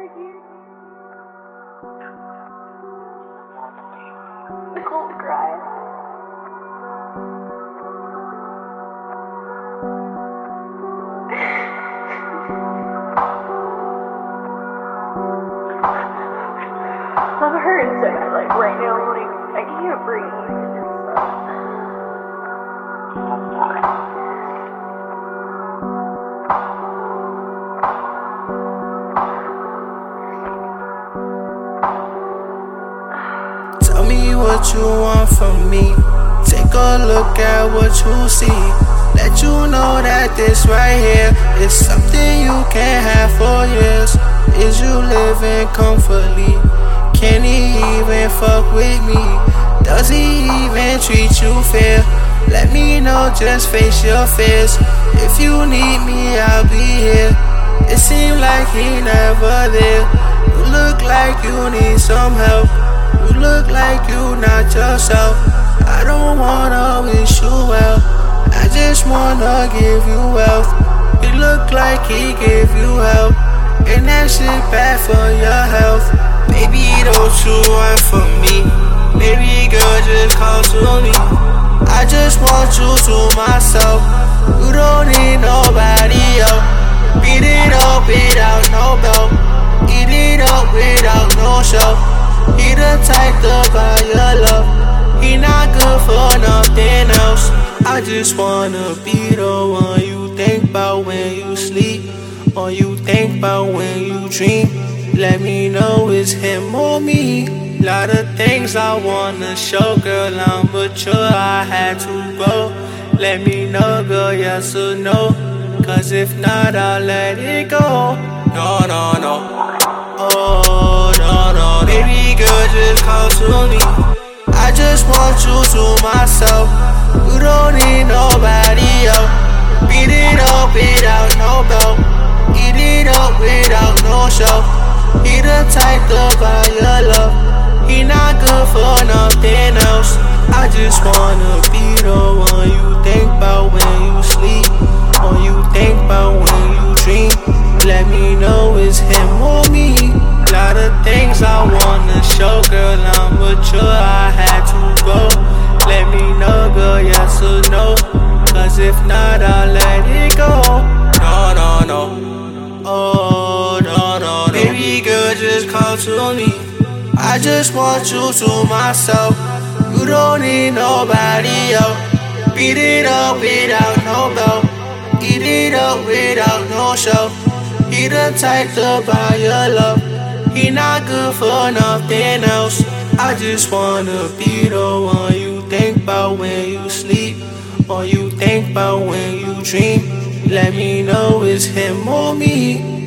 Nicole's crying. I'm hurting so bad, like right now, I can't breathe and stuff. Tell me what you want from me. Take a look at what you see. Let you know that this right here is something you can't have for years. Is you living comfortably? Can he even fuck with me? Does he even treat you fair? Let me know, just face your fears. If you need me, I'll be here. It seems like he never there. You look like you need some help. You look like you not yourself. I don't wanna wish you well, I just wanna give you wealth. You look like he gave you help, and that shit bad for your health. Baby, don't you want from me? Baby girl, just come to me. I just want you to myself. You don't need nobody else. Beat it up without no belt. Eat it up without no show. He the type to buy your love. He not good for nothing else. I just wanna be the one you think about when you sleep, or you think about when you dream. Let me know it's him or me. Lot of things I wanna show, girl, I'm mature, I had to grow. Let me know, girl, yes or no, cause if not, I'll let it go. No, no, no. Oh, no, no. Baby girl, just come to me. I just want you to myself. You don't need nobody else. Beat it up without no belt. Eat it up without no show. He the type to buy your love. He not good for nothing else. I just wanna be the one you think about when you sleep, or you think about when you dream. Let me know it's him or me. Lot of things I wanna show, girl, I'm mature, I had to grow. Let me know, girl, yes or no, cause if not, I'll let it go. No, no, no. Oh, no, no, no. Baby girl, just come to me. I just want you to myself. You don't need nobody else. Beat it up without no belt. Eat it up without no show. He the type to buy your love. He not good for nothing else. I just wanna be the one you think about when you sleep, or you think about when you dream. Let me know it's him or me.